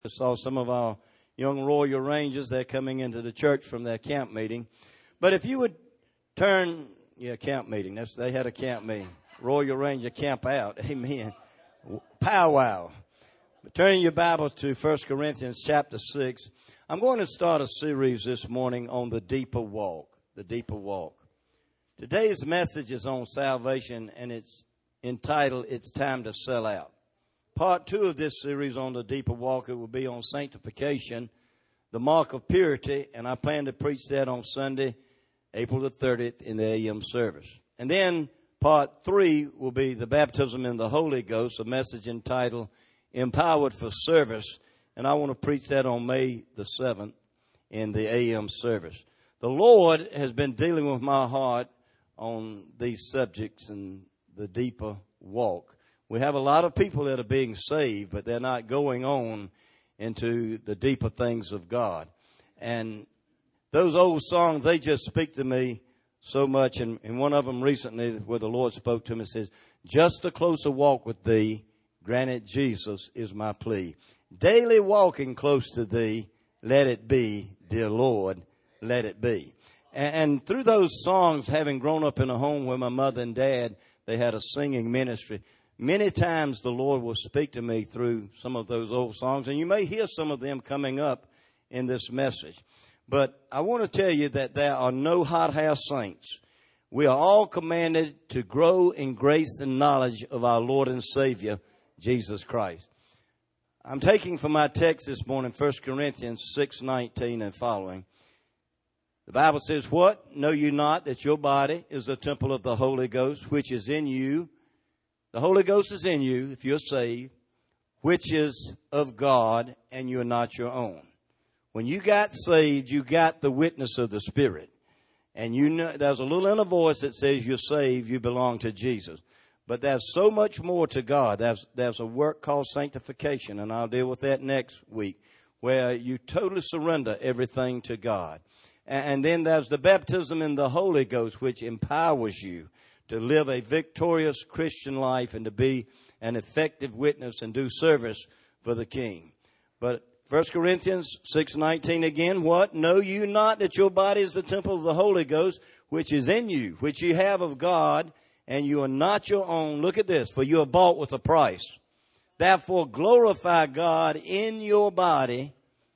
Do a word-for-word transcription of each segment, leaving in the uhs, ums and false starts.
I saw some of our young Royal Rangers. They're coming into the church from their camp meeting. But if you would turn, yeah, camp meeting. That's, they had a camp meeting. Royal Ranger camp out. Amen. Powwow. But turning your Bibles to First Corinthians chapter six. I'm going to start a series this morning on the deeper walk. The deeper walk. Today's message is on salvation, and it's entitled, It's Time to Sell Out. Part two of this series on the deeper walk, it will be on sanctification, the mark of purity, and I plan to preach that on Sunday, April the thirtieth in the A M service. And then part three will be the baptism in the Holy Ghost, a message entitled Empowered for Service, and I want to preach that on May the seventh in the A M service. The Lord has been dealing with my heart on these subjects and the deeper walk. We have a lot of people that are being saved, but they're not going on into the deeper things of God. And those old songs, they just speak to me so much. And, and one of them recently where the Lord spoke to me says, just a closer walk with thee, granted Jesus is my plea. Daily walking close to thee, let it be, dear Lord, let it be. And, and through those songs, having grown up in a home where my mother and dad, they had a singing ministry, many times the Lord will speak to me through some of those old songs, and you may hear some of them coming up in this message. But I want to tell you that there are no hothouse saints. We are all commanded to grow in grace and knowledge of our Lord and Savior, Jesus Christ. I'm taking from my text this morning, First Corinthians six nineteen and following. The Bible says, what? Know you not that your body is the temple of the Holy Ghost, which is in you? The Holy Ghost is in you, if you're saved, which is of God, and you're not your own. When you got saved, you got the witness of the Spirit. And you know, there's a little inner voice that says you're saved, you belong to Jesus. But there's so much more to God. There's, there's a work called sanctification, and I'll deal with that next week, where you totally surrender everything to God. And, and then there's the baptism in the Holy Ghost, which empowers you to live a victorious Christian life and to be an effective witness and do service for the King. But First Corinthians six nineteen again, what? Know you not that your body is the temple of the Holy Ghost, which is in you, which you have of God, and you are not your own. Look at this, for you are bought with a price. Therefore glorify God in your body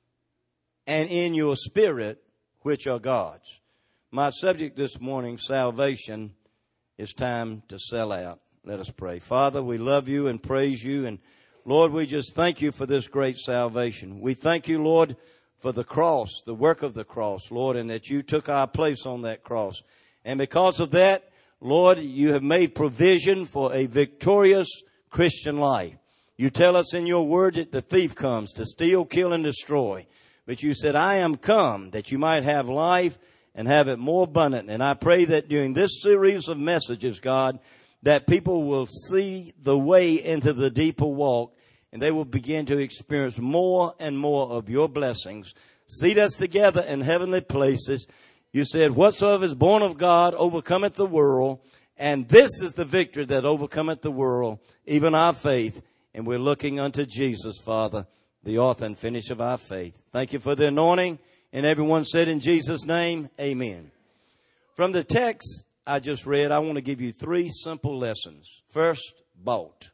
and in your spirit, which are God's. My subject this morning, salvation. It's time to sell out. Let us pray. Father, we love you and praise you. And Lord, we just thank you for this great salvation. We thank you, Lord, for the cross, the work of the cross, Lord, and that you took our place on that cross. And because of that, Lord, you have made provision for a victorious Christian life. You tell us in your word that the thief comes to steal, kill, and destroy. But you said, I am come that you might have life and have it more abundant. And I pray that during this series of messages, God, that people will see the way into the deeper walk and they will begin to experience more and more of your blessings. Seat us together in heavenly places. You said, whatsoever is born of God overcometh the world. And this is the victory that overcometh the world, even our faith. And we're looking unto Jesus, Father, the author and finisher of our faith. Thank you for the anointing. And everyone said in Jesus' name, amen. From the text I just read, I want to give you three simple lessons. First, bought.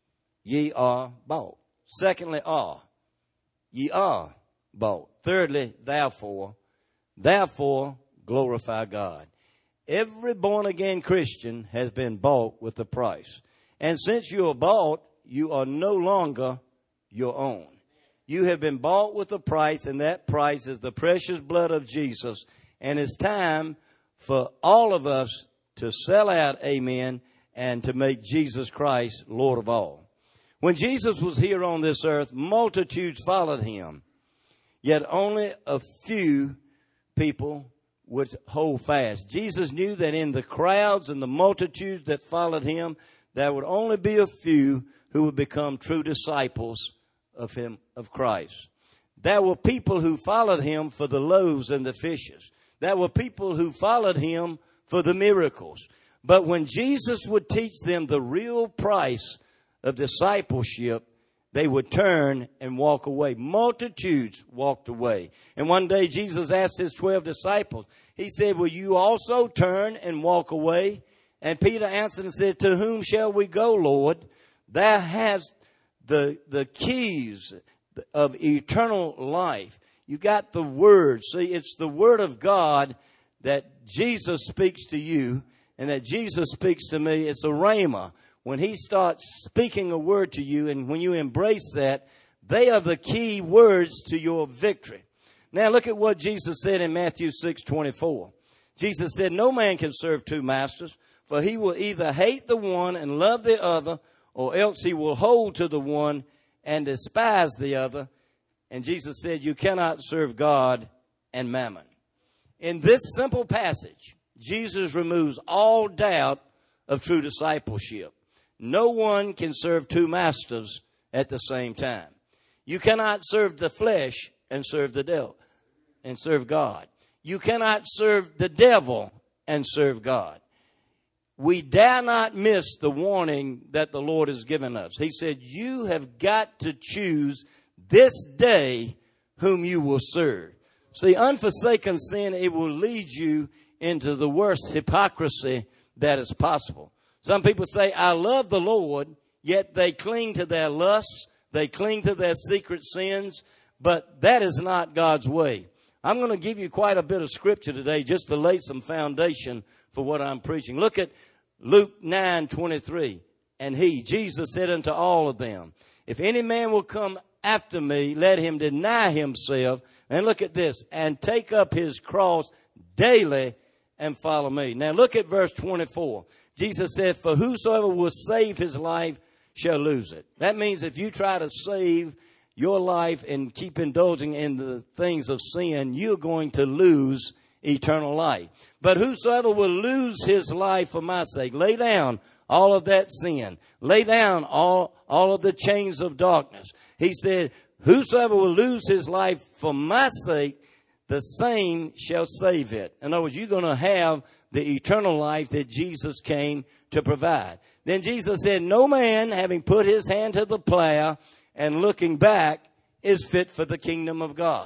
Ye are bought. Secondly, are. Ye are bought. Thirdly, therefore. Therefore, glorify God. Every born-again Christian has been bought with a price. And since you are bought, you are no longer your own. You have been bought with a price, and that price is the precious blood of Jesus. And it's time for all of us to sell out, amen, and to make Jesus Christ Lord of all. When Jesus was here on this earth, multitudes followed him. Yet only a few people would hold fast. Jesus knew that in the crowds and the multitudes that followed him, there would only be a few who would become true disciples of him, of Christ. There were people who followed him for the loaves and the fishes. There were people who followed him for the miracles. But when Jesus would teach them the real price of discipleship, they would turn and walk away. Multitudes walked away. And one day Jesus asked his twelve disciples, he said, will you also turn and walk away? And Peter answered and said, to whom shall we go, Lord? Thou hast the, the keys of eternal life. You got the word. See, it's the word of God that Jesus speaks to you and that Jesus speaks to me. It's a rhema. When he starts speaking a word to you and when you embrace that, they are the key words to your victory. Now look at what Jesus said in Matthew six twenty-four. Jesus said, no man can serve two masters, for he will either hate the one and love the other, or else he will hold to the one and despise the other. And Jesus said, you cannot serve God and mammon. In this simple passage, Jesus removes all doubt of true discipleship. No one can serve two masters at the same time. You cannot serve the flesh and serve the devil and serve God. You cannot serve the devil and serve God. We dare not miss the warning that the Lord has given us. He said, you have got to choose this day whom you will serve. See, unforsaken sin, it will lead you into the worst hypocrisy that is possible. Some people say, I love the Lord, yet they cling to their lusts. They cling to their secret sins, but that is not God's way. I'm going to give you quite a bit of scripture today just to lay some foundation for what I'm preaching. Look at Luke nine twenty-three. And he, Jesus, said unto all of them, if any man will come after me, let him deny himself. And look at this, and take up his cross daily and follow me. Now look at verse twenty-four. Jesus said, for whosoever will save his life shall lose it. That means if you try to save your life and keep indulging in the things of sin, you're going to lose eternal life. But whosoever will lose his life for my sake, lay down all of that sin. Lay down all, all of the chains of darkness. He said, whosoever will lose his life for my sake, the same shall save it. In other words, you're going to have the eternal life that Jesus came to provide. Then Jesus said, no man having put his hand to the plow and looking back is fit for the kingdom of God.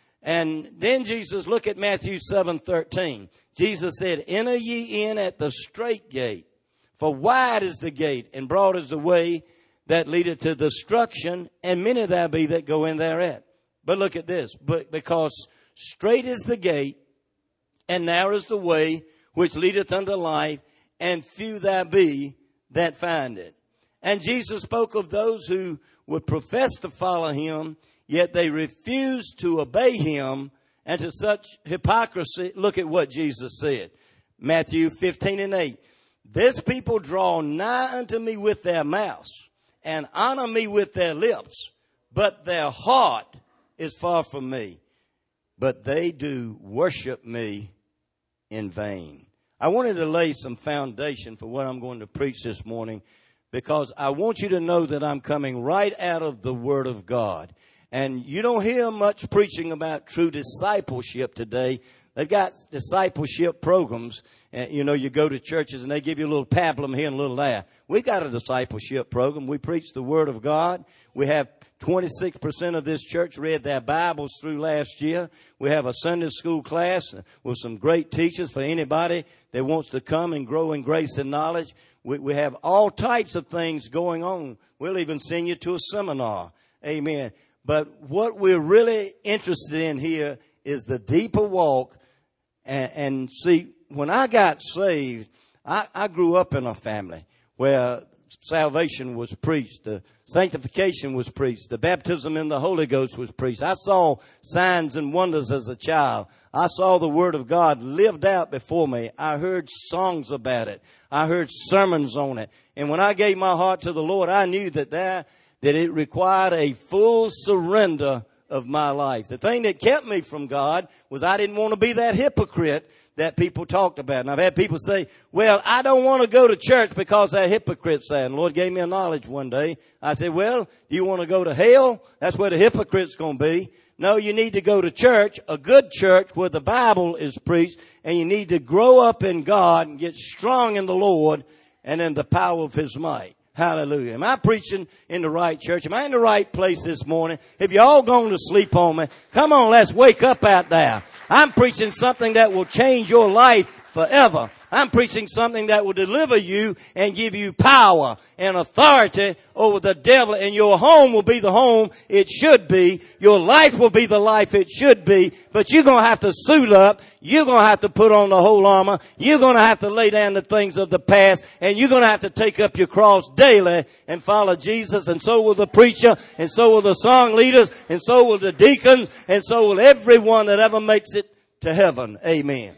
And then Jesus, look at Matthew seven thirteen. Jesus said, enter ye in at the strait gate, for wide is the gate and broad is the way that leadeth to destruction, and many there be that go in thereat. But look at this, but because strait is the gate and narrow is the way which leadeth unto life, and few there be that find it. And Jesus spoke of those who would profess to follow him, yet they refused to obey him, and to such hypocrisy, look at what Jesus said. Matthew fifteen and eight. This people draw nigh unto me with their mouths, and honor me with their lips, but their heart is far from me. But they do worship me in vain. I wanted to lay some foundation for what I'm going to preach this morning, because I want you to know that I'm coming right out of the Word of God. And you don't hear much preaching about true discipleship today. They've got discipleship programs. And, you know, you go to churches and they give you a little pablum here and a little there. We've got a discipleship program. We preach the Word of God. We have twenty-six percent of this church read their Bibles through last year. We have a Sunday school class with some great teachers for anybody that wants to come and grow in grace and knowledge. We, we have all types of things going on. We'll even send you to a seminar. Amen. But what we're really interested in here is the deeper walk. And, and see, when I got saved, I, I grew up in a family where salvation was preached, the sanctification was preached, the baptism in the Holy Ghost was preached. I saw signs and wonders as a child. I saw the Word of God lived out before me. I heard songs about it. I heard sermons on it. And when I gave my heart to the Lord, I knew that there, that it required a full surrender of my life. The thing that kept me from God was I didn't want to be that hypocrite that people talked about. And I've had people say, well, I don't want to go to church because they're hypocrites there. And the Lord gave me a knowledge one day. I said, well, do you want to go to hell? That's where the hypocrite's going to be. No, you need to go to church, a good church where the Bible is preached, and you need to grow up in God and get strong in the Lord and in the power of His might. Hallelujah. Am I preaching in the right church? Am I in the right place this morning? Have you all gone to sleep on me? Come on, let's wake up out there. I'm preaching something that will change your life forever. I'm preaching something that will deliver you and give you power and authority over the devil. And your home will be the home it should be. Your life will be the life it should be. But you're going to have to suit up. You're going to have to put on the whole armor. You're going to have to lay down the things of the past. And you're going to have to take up your cross daily and follow Jesus. And so will the preacher. And so will the song leaders. And so will the deacons. And so will everyone that ever makes it to heaven. Amen.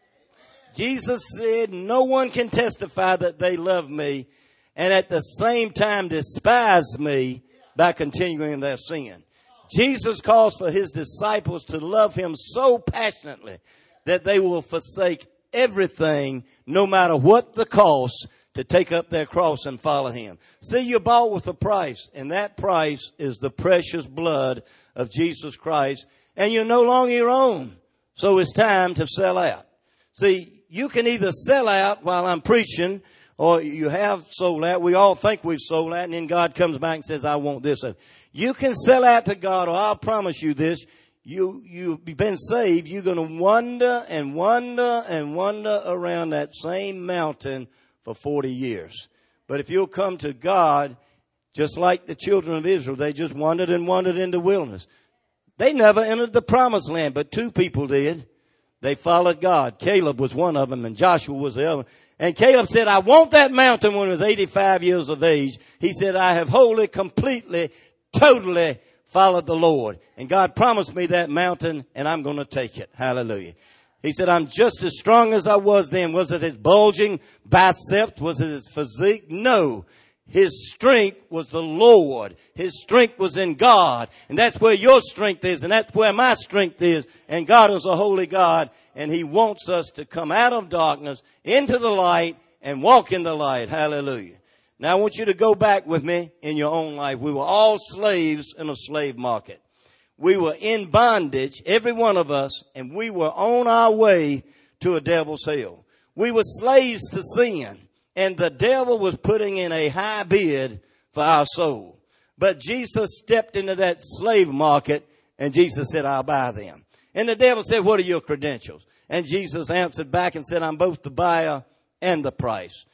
Jesus said, no one can testify that they love me and at the same time despise me by continuing in their sin. Jesus calls for his disciples to love him so passionately that they will forsake everything, no matter what the cost, to take up their cross and follow him. See, you're bought with a price, and that price is the precious blood of Jesus Christ, and you're no longer your own. So it's time to sell out. See, you can either sell out while I'm preaching, or you have sold out. We all think we've sold out, and then God comes back and says, I want this. You can sell out to God, or I'll promise you this. You, you've been saved. You're going to wander and wander and wander around that same mountain for forty years. But if you'll come to God, just like the children of Israel, they just wandered and wandered in the wilderness. They never entered the promised land, but two people did. They followed God. Caleb was one of them, and Joshua was the other. And Caleb said, I want that mountain when he was eighty-five years of age. He said, I have wholly, completely, totally followed the Lord. And God promised me that mountain, and I'm going to take it. Hallelujah. He said, I'm just as strong as I was then. Was it his bulging biceps? Was it his physique? No. His strength was the Lord. His strength was in God. And that's where your strength is. And that's where my strength is. And God is a holy God. And he wants us to come out of darkness into the light and walk in the light. Hallelujah. Now I want you to go back with me in your own life. We were all slaves in a slave market. We were in bondage, every one of us, and we were on our way to a devil's hell. We were slaves to sin. And the devil was putting in a high bid for our soul. But Jesus stepped into that slave market, and Jesus said, I'll buy them. And the devil said, what are your credentials? And Jesus answered back and said, I'm both the buyer and the price.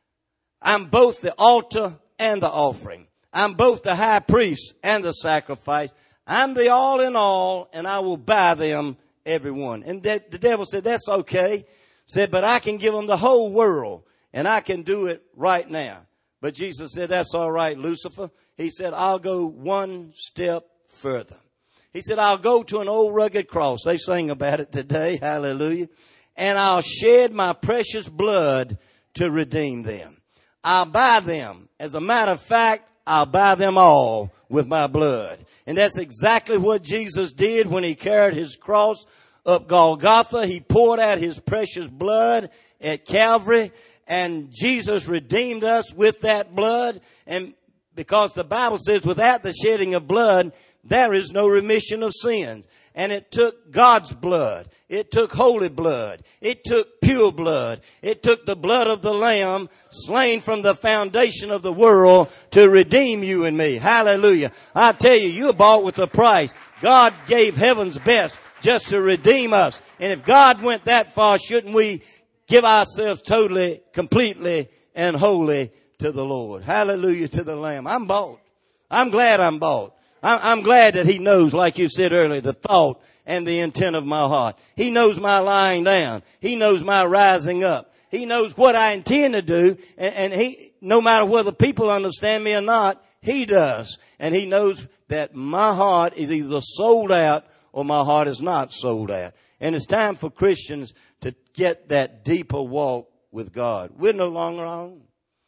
I'm both the altar and the offering. I'm both the high priest and the sacrifice. I'm the all in all, and I will buy them, everyone. And that, the devil said, that's okay. Said, but I can give them the whole world. And I can do it right now. But Jesus said, that's all right, Lucifer. He said, I'll go one step further. He said, I'll go to an old rugged cross. They sing about it today. Hallelujah. And I'll shed my precious blood to redeem them. I'll buy them. As a matter of fact, I'll buy them all with my blood. And that's exactly what Jesus did when he carried his cross up Golgotha. He poured out his precious blood at Calvary. And Jesus redeemed us with that blood. And because the Bible says without the shedding of blood, there is no remission of sins. And it took God's blood. It took holy blood. It took pure blood. It took the blood of the Lamb slain from the foundation of the world to redeem you and me. Hallelujah. I tell you, you're bought with a price. God gave heaven's best just to redeem us. And if God went that far, shouldn't we give ourselves totally, completely, and wholly to the Lord? Hallelujah to the Lamb. I'm bought. I'm glad I'm bought. I'm glad that he knows, like you said earlier, the thought and the intent of my heart. He knows my lying down. He knows my rising up. He knows what I intend to do. And, and he, no matter whether people understand me or not, he does. And he knows that my heart is either sold out or my heart is not sold out. And it's time for Christians to get that deeper walk with God. We're no longer our own.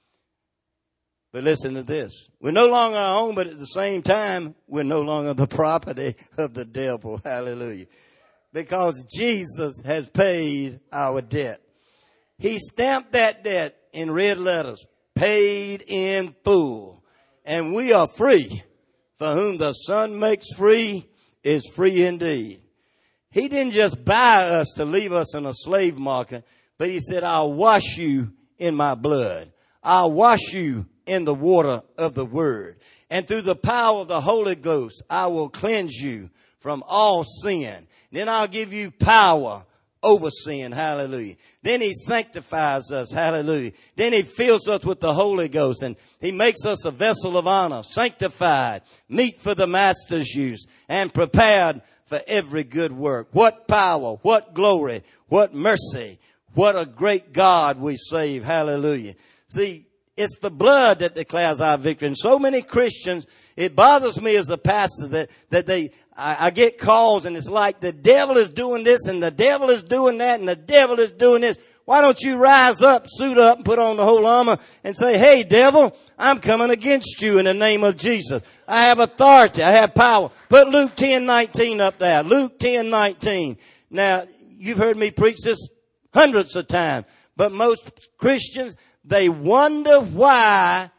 But listen to this. We're no longer our own, but at the same time, we're no longer the property of the devil. Hallelujah. Because Jesus has paid our debt. He stamped that debt in red letters, paid in full. And we are free. For whom the Son makes free is free indeed. He didn't just buy us to leave us in a slave market, but he said, I'll wash you in my blood. I'll wash you in the water of the word. And through the power of the Holy Ghost, I will cleanse you from all sin. Then I'll give you power over sin. Hallelujah. Then he sanctifies us. Hallelujah. Then he fills us with the Holy Ghost and he makes us a vessel of honor, sanctified, meet for the master's use, and prepared for every good work. What power, what glory, what mercy, what a great God we save. Hallelujah. See, it's the blood that declares our victory. And so many Christians, it bothers me as a pastor that, that they, I, I get calls and it's like the devil is doing this and the devil is doing that and the devil is doing this. Why don't you rise up, suit up, and put on the whole armor and say, hey, devil, I'm coming against you in the name of Jesus. I have authority. I have power. Put Luke ten nineteen up there. Luke ten nineteen. Now, you've heard me preach this hundreds of times, but most Christians, they wonder why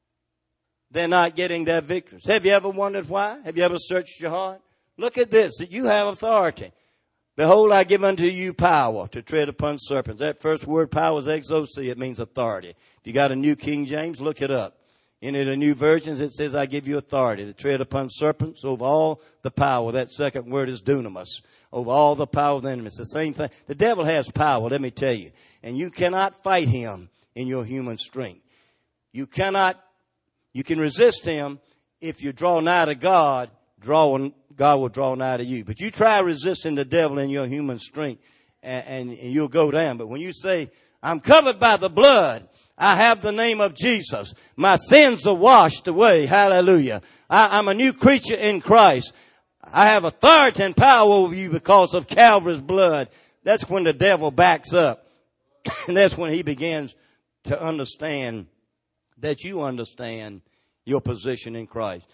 they're not getting their victories. Have you ever wondered why? Have you ever searched your heart? Look at this, that you have authority. Behold, I give unto you power to tread upon serpents. That first word, power, is exousia. It means authority. If you got a New King James, look it up. In the new versions, it says, I give you authority to tread upon serpents over all the power. That second word is dunamis. Over all the power of the enemy. It's the same thing. The devil has power, let me tell you. And you cannot fight him in your human strength. You cannot, you can resist him if you draw nigh to God, draw, God will draw nigh to you. But you try resisting the devil in your human strength and, and, and you'll go down. But when you say, I'm covered by the blood, I have the name of Jesus, my sins are washed away, hallelujah. I, I'm a new creature in Christ. I have authority and power over you because of Calvary's blood. That's when the devil backs up. And that's when he begins to understand that you understand your position in Christ.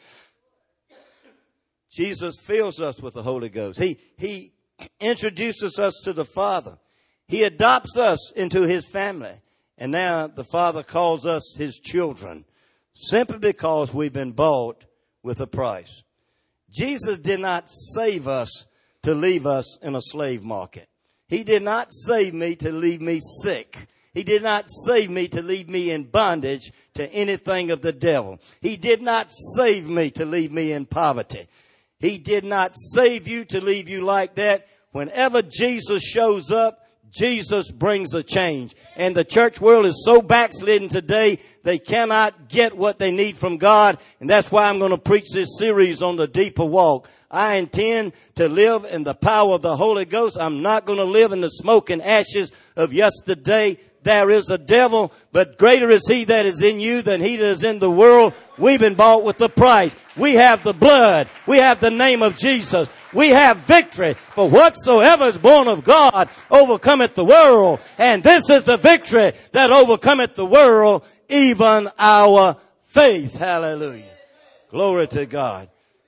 Jesus fills us with the Holy Ghost. He, he introduces us to the Father. He adopts us into his family. And now the Father calls us his children simply because we've been bought with a price. Jesus did not save us to leave us in a slave market. He did not save me to leave me sick. He did not save me to leave me in bondage to anything of the devil. He did not save me to leave me in poverty. He did not save you to leave you like that. Whenever Jesus shows up, Jesus brings a change. And the church world is so backslidden today, they cannot get what they need from God. And that's why I'm going to preach this series on the deeper walk. I intend to live in the power of the Holy Ghost. I'm not going to live in the smoke and ashes of yesterday. There is a devil, but greater is he that is in you than he that is in the world. We've been bought with the price. We have the blood. We have the name of Jesus. We have victory. For whatsoever is born of God overcometh the world. And this is the victory that overcometh the world, even our faith. Hallelujah. Glory to God.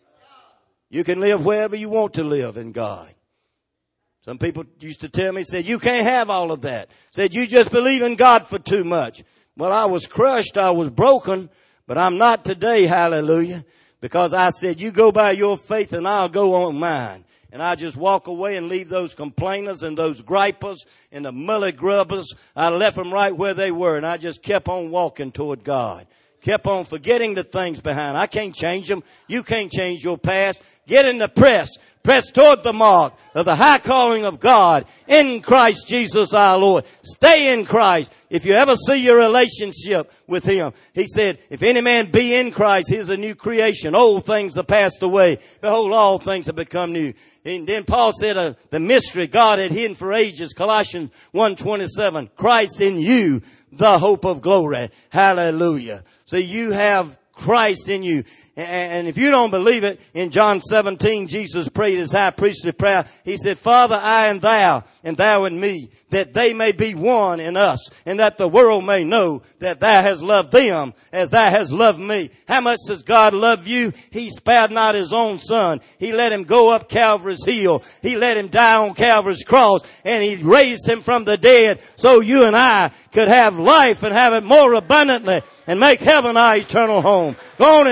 You can live wherever you want to live in God. Some people used to tell me, said, you can't have all of that. Said, you just believe in God for too much. Well, I was crushed. I was broken, but I'm not today. Hallelujah. Because I said, you go by your faith and I'll go on mine. And I just walk away and leave those complainers and those gripers and the mully grubbers. I left them right where they were. And I just kept on walking toward God. Kept on forgetting the things behind. I can't change them. You can't change your past. Get in the press. Press toward the mark of the high calling of God in Christ Jesus our Lord. Stay in Christ. If you ever see your relationship with him, he said, if any man be in Christ, he is a new creation. Old things are passed away. Behold, all things have become new. And then Paul said, uh, the mystery God had hidden for ages, Colossians one twenty-seven, Christ in you, the hope of glory. Hallelujah. So you have Christ in you. And if you don't believe it, in John seventeen, Jesus prayed his high priestly prayer. He said, Father, I and thou, and thou and me, that they may be one in us, and that the world may know that thou hast loved them as thou hast loved me. How much does God love you? He spared not his own son. He let him go up Calvary's hill. He let him die on Calvary's cross, and he raised him from the dead so you and I could have life and have it more abundantly and make heaven our eternal home. Go on and praise him.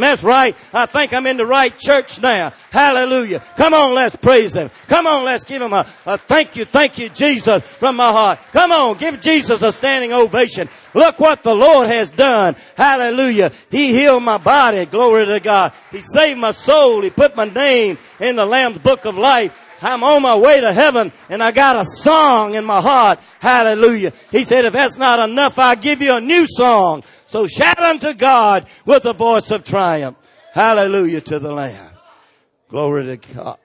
That's right. I think I'm in the right church now. Hallelujah. Come on, let's praise Him. Come on, let's give Him a, a thank you, thank you, Jesus, from my heart. Come on, give Jesus a standing ovation. Look what the Lord has done. Hallelujah. He healed my body. Glory to God. He saved my soul. He put my name in the Lamb's book of life. I'm on my way to heaven, and I got a song in my heart. Hallelujah. He said, if that's not enough, I'll give you a new song. So shout unto God with a voice of triumph. Hallelujah to the Lamb. Glory to God.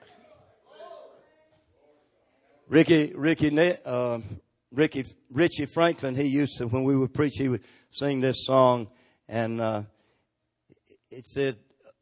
Ricky, Ricky, uh, Ricky, Richie Franklin, he used to, when we would preach, he would sing this song, and uh, it said,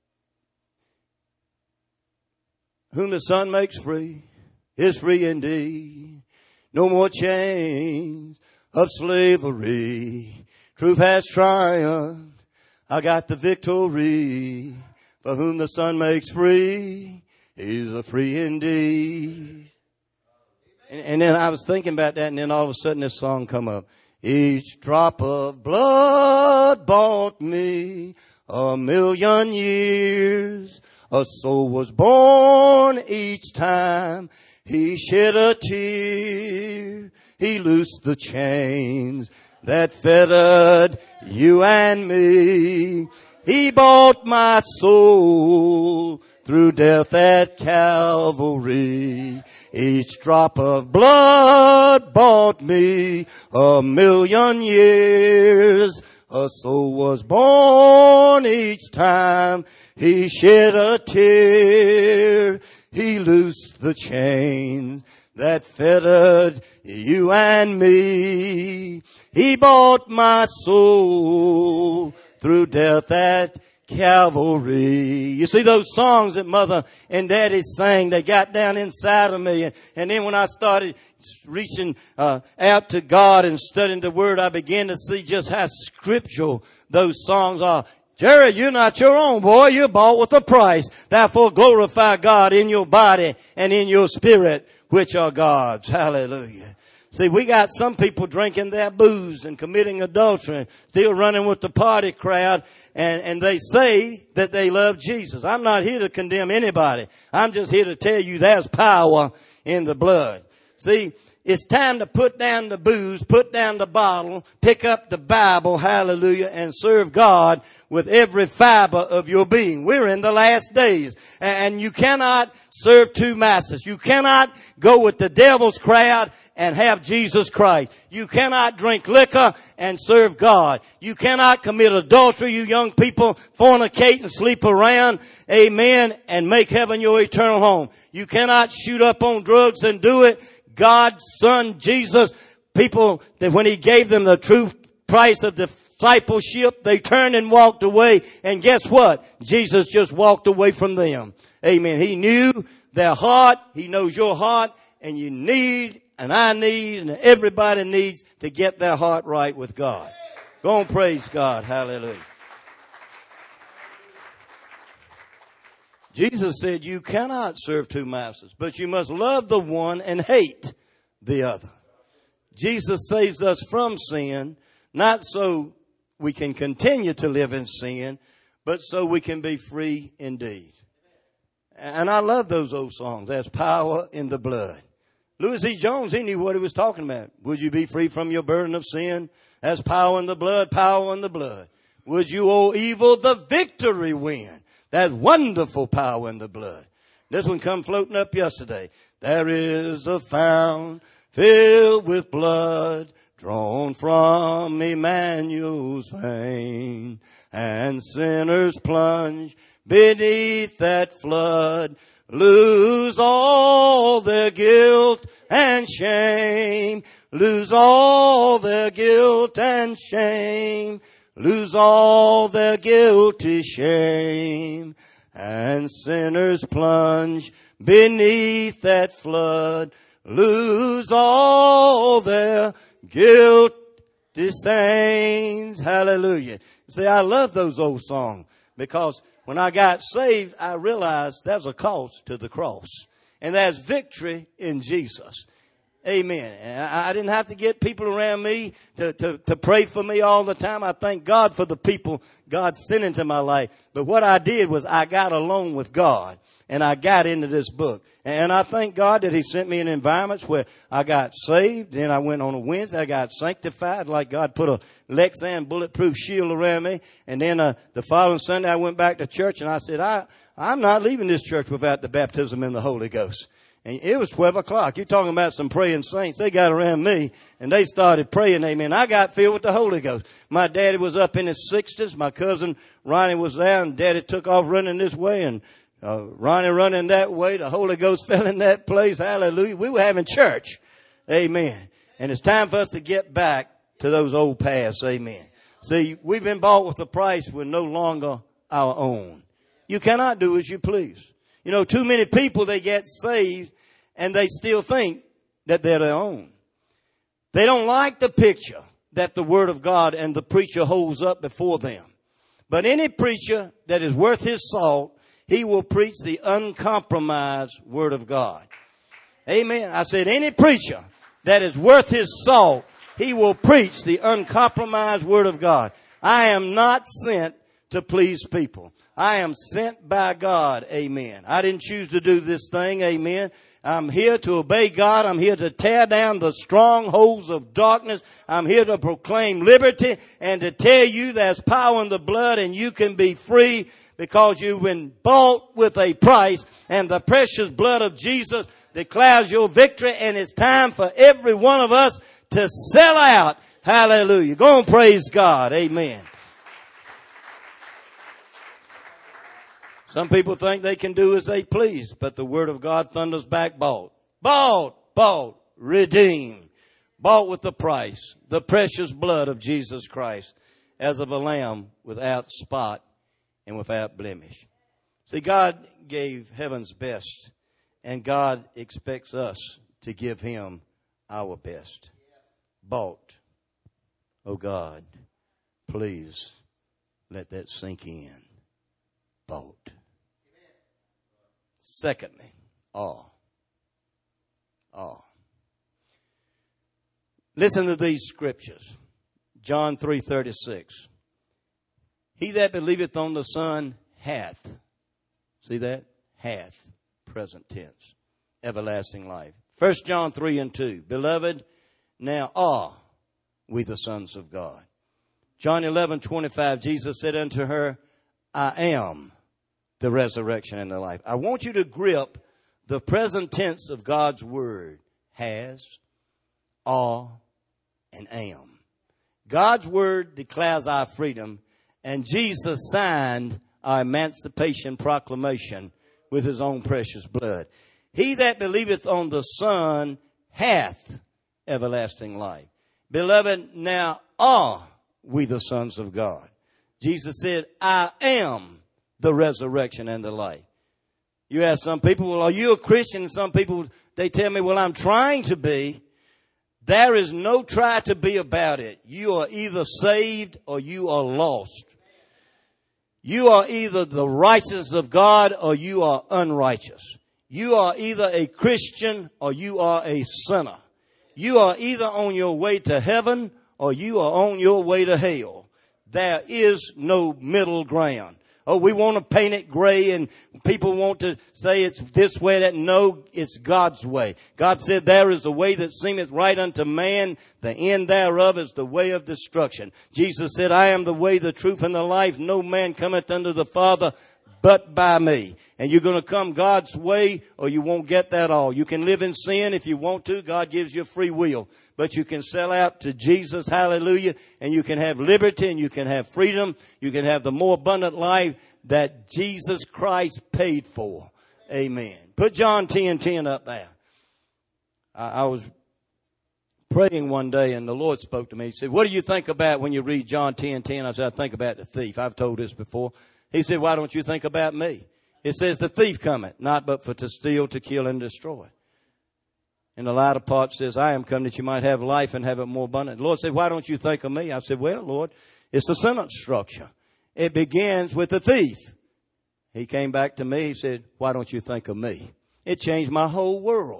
whom the Son makes free is free indeed. No more chains of slavery. Truth has triumphed. I got the victory. For whom the Son makes free is a free indeed. And, and then I was thinking about that, and then all of a sudden this song come up. Each drop of blood bought me a million years. A soul was born each time He shed a tear. He loosed the chains that fettered you and me. He bought my soul through death at Calvary. Each drop of blood bought me a million years. A soul was born each time He shed a tear. He loosed the chains that fettered you and me. He bought my soul through death at Calvary. You see, those songs that Mother and Daddy sang, they got down inside of me. And, and then when I started reaching uh, out to God and studying the Word, I began to see just how scriptural those songs are. Jerry, you're not your own, boy. You're bought with a price. Therefore, glorify God in your body and in your spirit, which are God's. Hallelujah. See, we got some people drinking their booze and committing adultery, still running with the party crowd, and, and they say that they love Jesus. I'm not here to condemn anybody. I'm just here to tell you there's power in the blood. See, it's time to put down the booze, put down the bottle, pick up the Bible, hallelujah, and serve God with every fiber of your being. We're in the last days, and you cannot serve two masters. You cannot go with the devil's crowd and have Jesus Christ. You cannot drink liquor and serve God. You cannot commit adultery, you young people, fornicate and sleep around, amen, and make heaven your eternal home. You cannot shoot up on drugs and do it. God's Son, Jesus, people that when He gave them the true price of discipleship, they turned and walked away. And guess what? Jesus just walked away from them. Amen. He knew their heart. He knows your heart. And you need, and I need, and everybody needs to get their heart right with God. Go on, praise God. Hallelujah. Jesus said you cannot serve two masters, but you must love the one and hate the other. Jesus saves us from sin, not so we can continue to live in sin, but so we can be free indeed. And I love those old songs. There's power in the blood. Louis C. Jones, he knew what he was talking about. Would you be free from your burden of sin? There's power in the blood, power in the blood. Would you, O evil, the victory win? That wonderful power in the blood. This one come floating up yesterday. There is a fountain filled with blood drawn from Emmanuel's vein, and sinners plunge beneath that flood, lose all their guilt and shame, lose all their guilt and shame. Lose all their guilty shame, and sinners plunge beneath that flood, lose all their guilty stains. Hallelujah. See, I love those old songs because when I got saved, I realized there's a cost to the cross, and there's victory in Jesus. Amen. And I, I didn't have to get people around me to, to, to pray for me all the time. I thank God for the people God sent into my life. But what I did was I got alone with God and I got into this book. And I thank God that he sent me in environments where I got saved. Then I went on a Wednesday. I got sanctified, like God put a Lexan bulletproof shield around me. And then uh, the following Sunday I went back to church and I said, I, I'm not leaving this church without the baptism in the Holy Ghost. And it was twelve o'clock. You're talking about some praying saints. They got around me and they started praying. Amen. I got filled with the Holy Ghost. My daddy was up in his sixties. My cousin Ronnie was there and daddy took off running this way and uh, Ronnie running that way. The Holy Ghost fell in that place. Hallelujah. We were having church. Amen. And it's time for us to get back to those old paths. Amen. See, we've been bought with a price. We're no longer our own. You cannot do as you please. You know, too many people, they get saved and they still think that they're their own. They don't like the picture that the Word of God and the preacher holds up before them. But any preacher that is worth his salt, he will preach the uncompromised Word of God. Amen. I said any preacher that is worth his salt, he will preach the uncompromised Word of God. I am not sent to please people. I am sent by God. Amen. I didn't choose to do this thing. Amen. I'm here to obey God. I'm here to tear down the strongholds of darkness. I'm here to proclaim liberty and to tell you there's power in the blood and you can be free because you've been bought with a price, and the precious blood of Jesus declares your victory, and it's time for every one of us to sell out. Hallelujah. Go and praise God. Amen. Some people think they can do as they please, but the Word of God thunders back, bought. Bought, bought, redeemed, bought with the price, the precious blood of Jesus Christ, as of a lamb without spot and without blemish. See, God gave heaven's best, and God expects us to give him our best. Bought. Oh God, please let that sink in. Bought. Secondly, awe. Awe. Listen to these scriptures. John three thirty-six. He that believeth on the Son hath. See that? Hath. Present tense. Everlasting life. First John three and two. Beloved, now are we the sons of God. John eleven twenty-five. Jesus said unto her, I am the resurrection and the life. I want you to grip the present tense of God's word. Has, are, and am. God's word declares our freedom, and Jesus signed our emancipation proclamation with his own precious blood. He that believeth on the Son hath everlasting life. Beloved, now are we the sons of God. Jesus said, I am the resurrection and the life. You ask some people, well, are you a Christian? Some people, they tell me, well, I'm trying to be. There is no try to be about it. You are either saved or you are lost. You are either the righteousness of God or you are unrighteous. You are either a Christian or you are a sinner. You are either on your way to heaven or you are on your way to hell. There is no middle ground. Oh, we want to paint it gray and people want to say it's this way, that. No, it's God's way. God said there is a way that seemeth right unto man. The end thereof is the way of destruction. Jesus said, I am the way, the truth, and the life. No man cometh unto the Father but by me. And you're going to come God's way or you won't get that all. You can live in sin if you want to. God gives you free will. But you can sell out to Jesus, hallelujah, and you can have liberty and you can have freedom. You can have the more abundant life that Jesus Christ paid for. Amen. Put John ten ten up there. I, I was praying one day and the Lord spoke to me. He said, what do you think about when you read John ten ten? I said, I think about the thief. I've told this before. He said, why don't you think about me? It says the thief cometh, not but for to steal, to kill, and destroy. And the latter part says, I am come that you might have life and have it more abundant. The Lord said, why don't you think of me? I said, well, Lord, it's a sentence structure. It begins with the thief. He came back to me. He said, why don't you think of me? It changed my whole world.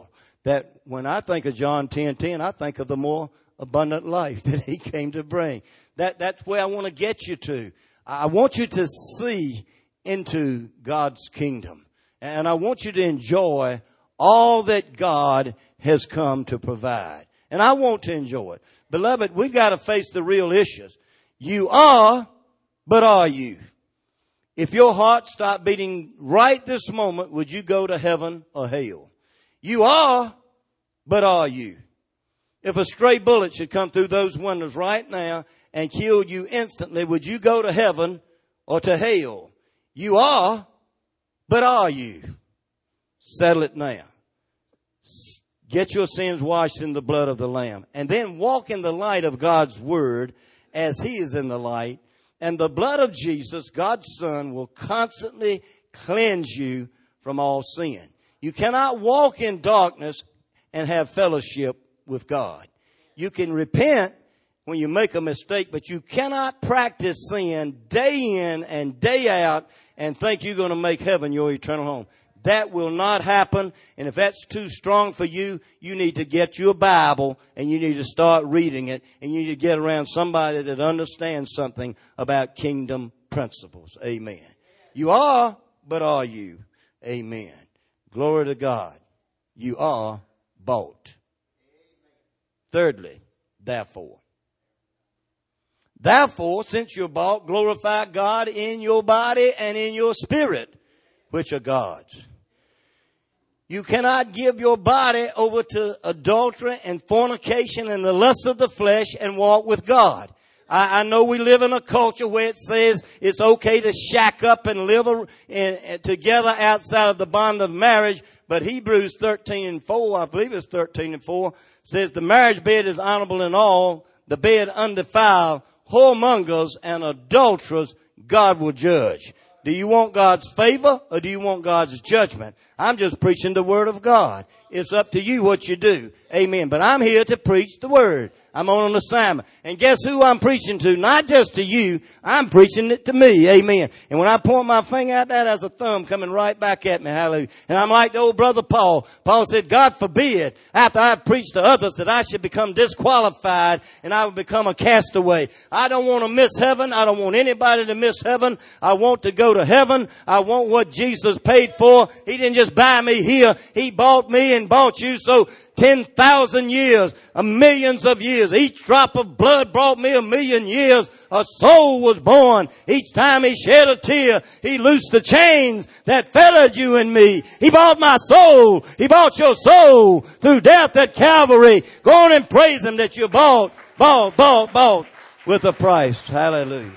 that when I think of John ten ten, I think of the more abundant life that he came to bring. That, that's where I want to get you to. I want you to see into God's kingdom. And I want you to enjoy all that God has come to provide. And I want to enjoy it. Beloved, we've got to face the real issues. You are, but are you? If your heart stopped beating right this moment, would you go to heaven or hell? You are, but are you? If a stray bullet should come through those windows right now and kill you instantly, would you go to heaven or to hell? You are, but are you? Settle it now. Get your sins washed in the blood of the Lamb. And then walk in the light of God's Word as He is in the light. And the blood of Jesus, God's Son, will constantly cleanse you from all sin. You cannot walk in darkness and have fellowship with God. You can repent when you make a mistake, but you cannot practice sin day in and day out and think you're going to make heaven your eternal home. That will not happen. And if that's too strong for you, you need to get your Bible and you need to start reading it. And you need to get around somebody that understands something about kingdom principles. Amen. You are, but are you? Amen. Glory to God. You are bought. Thirdly, therefore. Therefore, since you're bought, glorify God in your body and in your spirit, which are God's. You cannot give your body over to adultery and fornication and the lust of the flesh and walk with God. I, I know we live in a culture where it says it's okay to shack up and live a, in, in, together outside of the bond of marriage. But Hebrews thirteen and four, I believe it's thirteen and four, says the marriage bed is honorable in all, the bed undefiled, whoremongers and adulterers God will judge. Do you want God's favor or do you want God's judgment? I'm just preaching the Word of God. It's up to you what you do. Amen. But I'm here to preach the Word. I'm on an assignment. And guess who I'm preaching to? Not just to you. I'm preaching it to me. Amen. And when I point my finger at that, there's a thumb coming right back at me. Hallelujah. And I'm like the old brother Paul. Paul said, God forbid, after I preached to others, that I should become disqualified and I would become a castaway. I don't want to miss heaven. I don't want anybody to miss heaven. I want to go to heaven. I want what Jesus paid for. He didn't just buy me here. He bought me and bought you. So ten thousand years, a millions of years. Each drop of blood brought me a million years. A soul was born. Each time He shed a tear, He loosed the chains that fettered you and me. He bought my soul. He bought your soul through death at Calvary. Go on and praise Him that you bought, bought, bought, bought with a price. Hallelujah.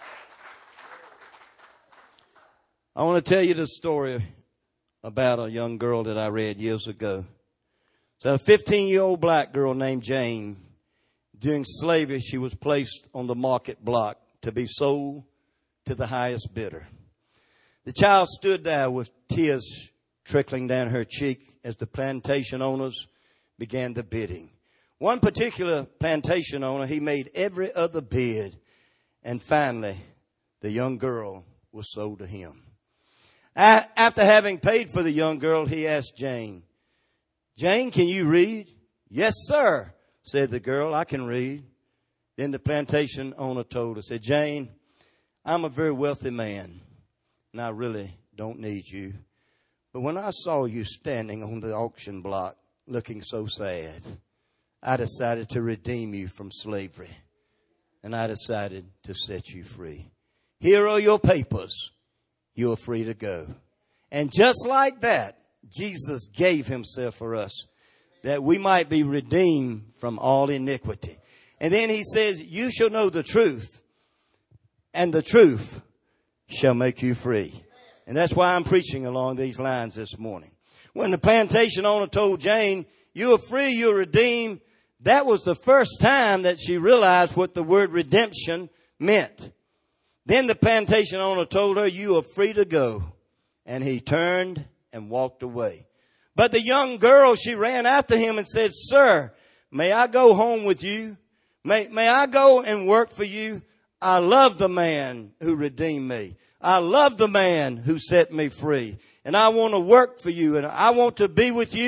I want to tell you the story about a young girl that I read years ago. So a fifteen-year-old black girl named Jane, during slavery, she was placed on the market block to be sold to the highest bidder. The child stood there with tears trickling down her cheek as the plantation owners began the bidding. One particular plantation owner, he made every other bid, and finally, the young girl was sold to him. After having paid for the young girl, he asked Jane, Jane, can you read? Yes, sir, said the girl. I can read. Then the plantation owner told her, said, Jane, I'm a very wealthy man, and I really don't need you. But when I saw you standing on the auction block looking so sad, I decided to redeem you from slavery, and I decided to set you free. Here are your papers. You're free to go. And just like that, Jesus gave Himself for us that we might be redeemed from all iniquity. And then He says, you shall know the truth, and the truth shall make you free. And that's why I'm preaching along these lines this morning. When the plantation owner told Jane, you're free, you're redeemed, that was the first time that she realized what the word redemption meant. Then the plantation owner told her, you are free to go. And he turned and walked away. But the young girl, she ran after him and said, sir, may I go home with you? May, may I go and work for you? I love the man who redeemed me. I love the man who set me free. And I want to work for you. And I want to be with you.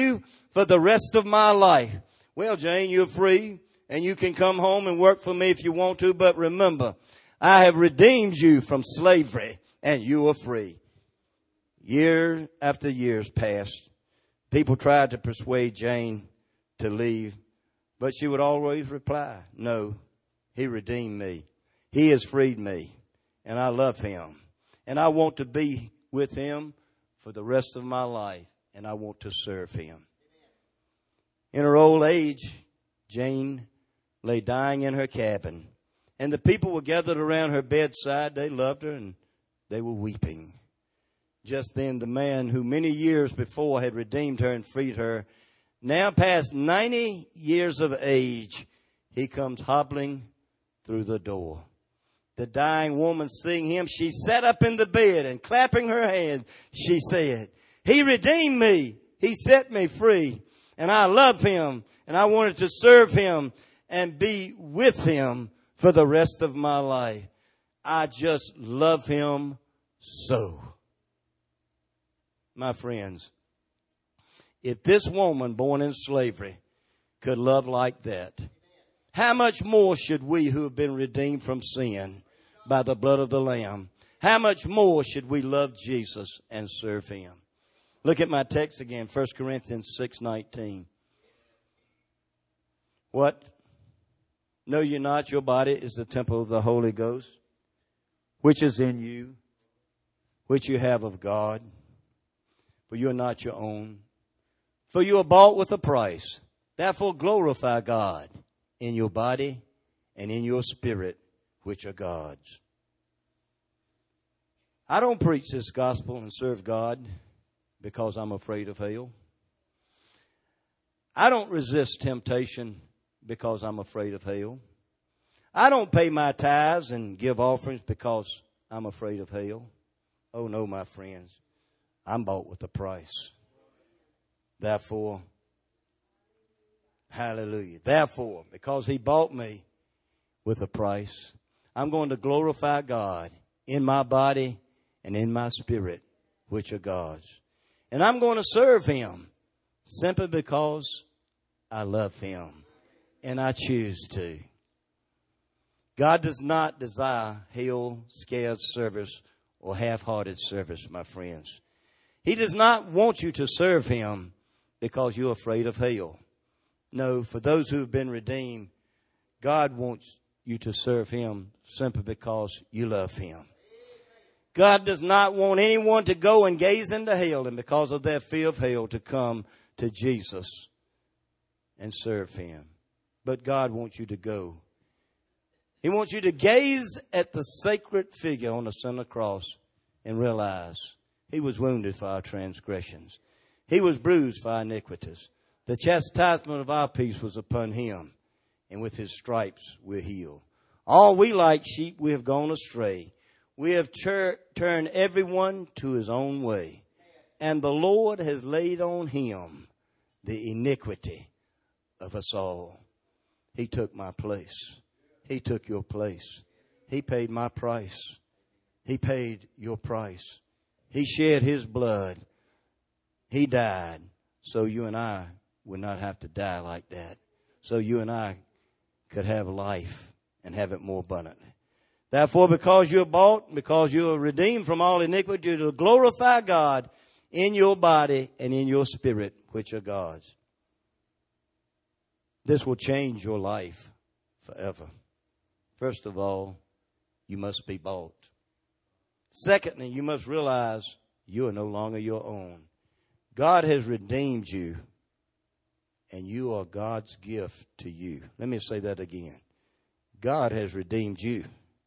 for the rest of my life. Well, Jane, you're free and you can come home and work for me if you want to. But remember, I have redeemed you from slavery and you are free. Year after years passed. People tried to persuade Jane to leave, but she would always reply, no, he redeemed me. He has freed me, and I love him. And I want to be with him for the rest of my life, and I want to serve him. In her old age, Jane lay dying in her cabin, and the people were gathered around her bedside. They loved her, and they were weeping. Just then, the man who many years before had redeemed her and freed her, now past ninety years of age, he comes hobbling through the door. The dying woman seeing him, she sat up in the bed and clapping her hands, she said, he redeemed me. He set me free. And I love him. And I wanted to serve him and be with him for the rest of my life. I just love him so. My friends, if this woman born in slavery could love like that, how much more should we who have been redeemed from sin by the blood of the Lamb, how much more should we love Jesus and serve him? Look at my text again, First Corinthians six nineteen. What? Know you not your body is the temple of the Holy Ghost, which is in you, which you have of God. For you are not your own. For you are bought with a price. Therefore glorify God in your body and in your spirit, which are God's. I don't preach this gospel and serve God because I'm afraid of hell. I don't resist temptation because I'm afraid of hell. I don't pay my tithes and give offerings because I'm afraid of hell. Oh no, my friends. I'm bought with a price. Therefore, hallelujah. Therefore, because he bought me with a price, I'm going to glorify God in my body and in my spirit, which are God's. And I'm going to serve him simply because I love him and I choose to. God does not desire hell-scared service or half-hearted service, my friends. He does not want you to serve him because you're afraid of hell. No, for those who have been redeemed, God wants you to serve him simply because you love him. God does not want anyone to go and gaze into hell and because of their fear of hell to come to Jesus and serve him. But God wants you to go. He wants you to gaze at the sacred figure on the center cross and realize he was wounded for our transgressions. He was bruised for our iniquities. The chastisement of our peace was upon him, and with his stripes we're healed. All we like sheep, we have gone astray. We have tur- turned everyone to his own way. And the Lord has laid on him the iniquity of us all. He took my place. He took your place. He paid my price. He paid your price. He shed his blood. He died so you and I would not have to die like that. So you and I could have life and have it more abundantly. Therefore, because you're bought, because you're redeemed from all iniquity, to glorify God in your body and in your spirit, which are God's. This will change your life forever. First of all, you must be bought. Secondly, you must realize you are no longer your own. God has redeemed you, and you are God's gift to you. Let me say that again. God has redeemed you,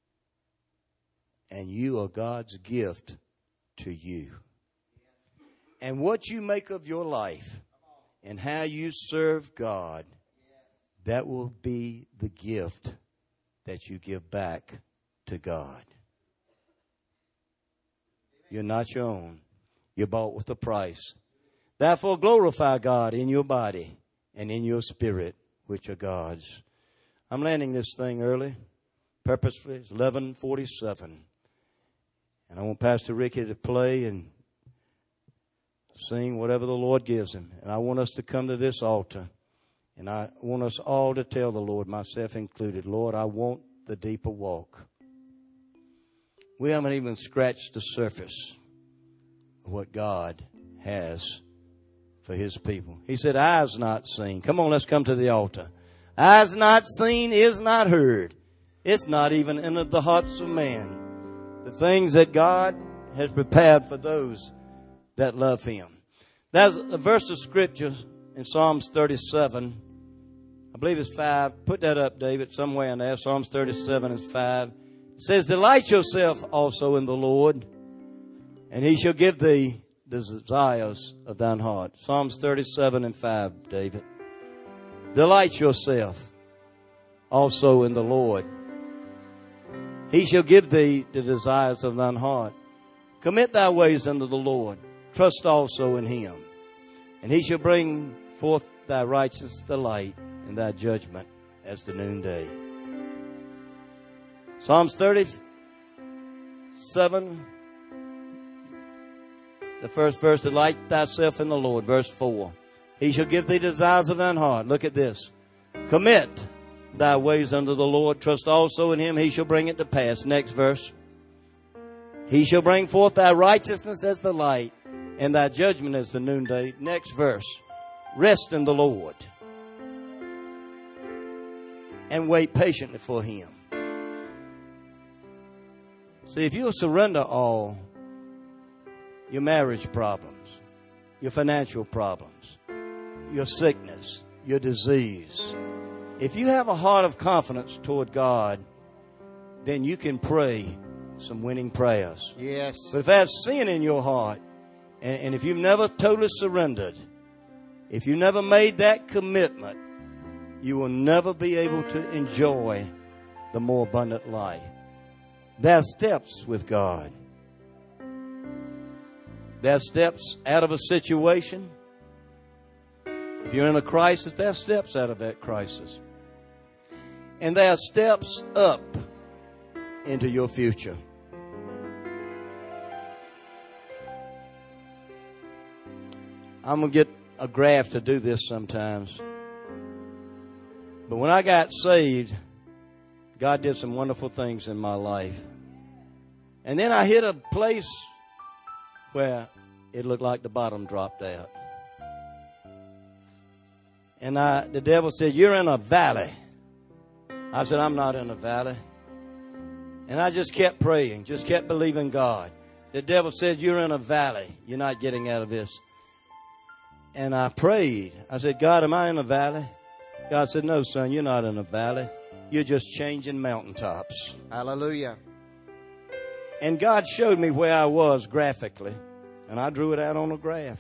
and you are God's gift to you. And what you make of your life and how you serve God, that will be the gift that you give back to God. You're not your own. You're bought with a price. Therefore, glorify God in your body and in your spirit, which are God's. I'm landing this thing early, purposefully. It's eleven forty-seven. And I want Pastor Ricky to play, and sing whatever the Lord gives him. And I want us to come to this altar. And I want us all to tell the Lord, myself included, Lord, I want the deeper walk. We haven't even scratched the surface of what God has for his people. He said, eyes not seen. Come on, let's come to the altar. Eyes not seen, is not heard. It's not even entered the hearts of man. The things that God has prepared for those that love him. There's a verse of scripture in Psalms thirty-seven. I believe it's five. Put that up, David, somewhere in there. Psalms thirty-seven is five. It says, delight yourself also in the Lord, and he shall give thee the desires of thine heart. Psalms thirty-seven and five, David. Delight yourself also in the Lord. He shall give thee the desires of thine heart. Commit thy ways unto the Lord. Trust also in him. And he shall bring forth thy righteous delight and thy judgment as the noonday. Psalms thirty-seven, the first verse, delight thyself in the Lord. Verse four, he shall give thee desires of thine heart. Look at this. Commit thy ways unto the Lord. Trust also in him. He shall bring it to pass. Next verse. He shall bring forth thy righteousness as the light and thy judgment as the noonday. Next verse. Rest in the Lord and wait patiently for him. See, if you'll surrender all, your marriage problems, your financial problems, your sickness, your disease, if you have a heart of confidence toward God, then you can pray some winning prayers. Yes. But if there's sin in your heart, and, and if you've never totally surrendered, if you never made that commitment, you will never be able to enjoy the more abundant life. There are steps with God. There are steps out of a situation. If you're in a crisis, there are steps out of that crisis. And there are steps up into your future. I'm going to get a graph to do this sometimes. But when I got saved, God did some wonderful things in my life. And then I hit a place where it looked like the bottom dropped out. And I, the devil said, you're in a valley. I said, I'm not in a valley. And I just kept praying, just kept believing God. The devil said, you're in a valley. You're not getting out of this. And I prayed. I said, God, am I in a valley? God said, no, son, you're not in a valley. You're just changing mountaintops. Hallelujah. And God showed me where I was graphically. And I drew it out on a graph.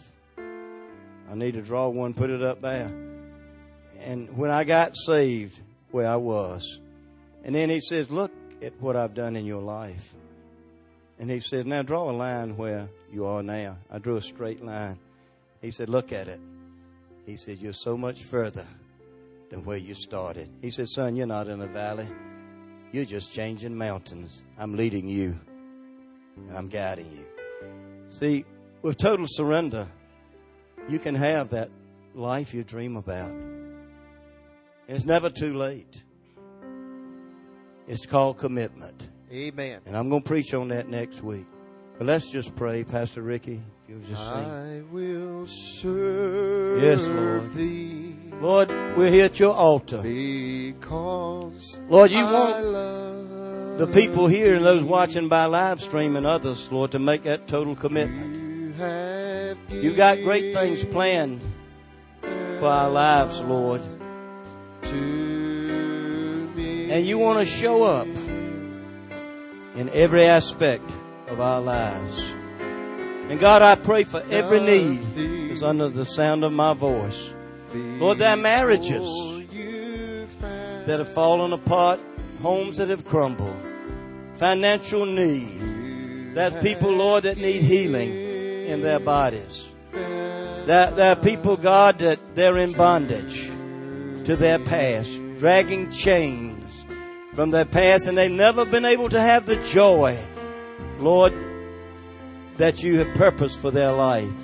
I need to draw one, put it up there. And when I got saved, where I was. And then he says, look at what I've done in your life. And he said, now draw a line where you are now. I drew a straight line. He said, look at it. He said, you're so much further than where you started. He said, son, you're not in a valley. You're just changing mountains. I'm leading you. And I'm guiding you. See, with total surrender, you can have that life you dream about. And it's never too late. It's called commitment. Amen. And I'm going to preach on that next week. But let's just pray, Pastor Ricky. If you'll just sing. I will serve Yes, Lord. thee. Lord, we're here at your altar. Because Lord, you I want love the people here and those watching by live stream and others, Lord, to make that total commitment. you have You've got great things planned for our lives, Lord. to me. And you want to show up in every aspect of our lives. And God, I pray for every need that's under the sound of my voice. Lord, there are marriages that have fallen apart, homes that have crumbled, financial need. There are people, Lord, that need healing in their bodies. There, there are people, God, that they're in bondage to their past, dragging chains from their past, and they've never been able to have the joy, Lord, that you have purposed for their life.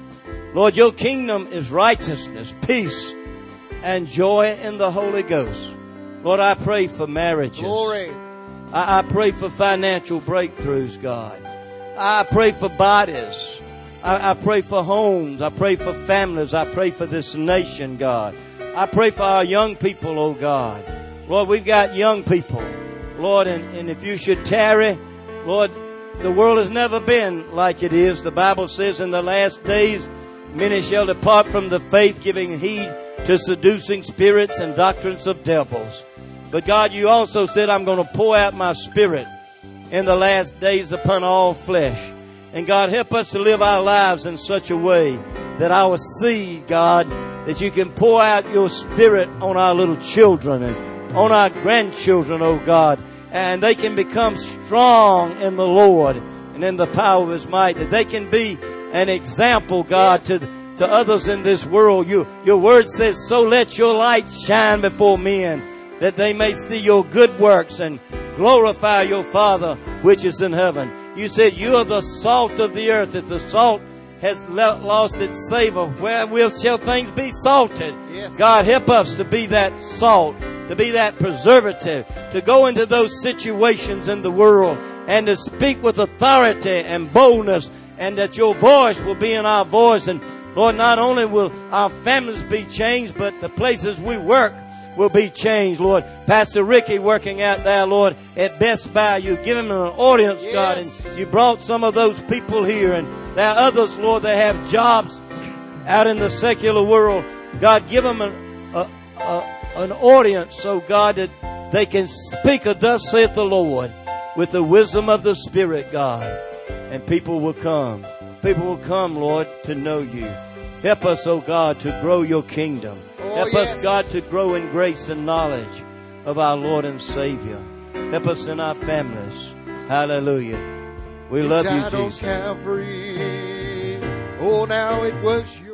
Lord, your kingdom is righteousness, peace, and joy in the Holy Ghost. Lord, I pray for marriages. Glory. I, I pray for financial breakthroughs, God. I pray for bodies. I, I pray for homes. I pray for families. I pray for this nation, God. I pray for our young people, oh God. Lord, we've got young people. Lord, and, and if you should tarry, Lord, the world has never been like it is. The Bible says in the last days, many shall depart from the faith, giving heed to seducing spirits and doctrines of devils. But God, you also said, I'm going to pour out my Spirit in the last days upon all flesh. And God, help us to live our lives in such a way that our seed, God, that you can pour out your Spirit on our little children and on our grandchildren, oh God, and they can become strong in the Lord and in the power of His might, that they can be an example, God, to to others in this world. You, your word says, so let your light shine before men, that they may see your good works and glorify your Father which is in heaven. You said you are the salt of the earth. If the salt has lost its savor, where will shall things be salted? Yes. God, help us to be that salt, to be that preservative, to go into those situations in the world and to speak with authority and boldness, and that your voice will be in our voice. And Lord, not only will our families be changed, but the places we work will be changed, Lord. Pastor Ricky working out there, Lord, at Best Buy. You give him an audience, Yes. God, and you brought some of those people here. And there are others, Lord, that have jobs out in the secular world. God, give them an, a, a, an audience, so God, that they can speak of thus saith the Lord with the wisdom of the Spirit, God. And people will come. People will come, Lord, to know you. Help us, oh God, to grow your kingdom. Oh, Help yes. us, God, to grow in grace and knowledge of our Lord and Savior. Help us in our families. Hallelujah. We love you, Died on Jesus. Calvary. Oh, now it was you.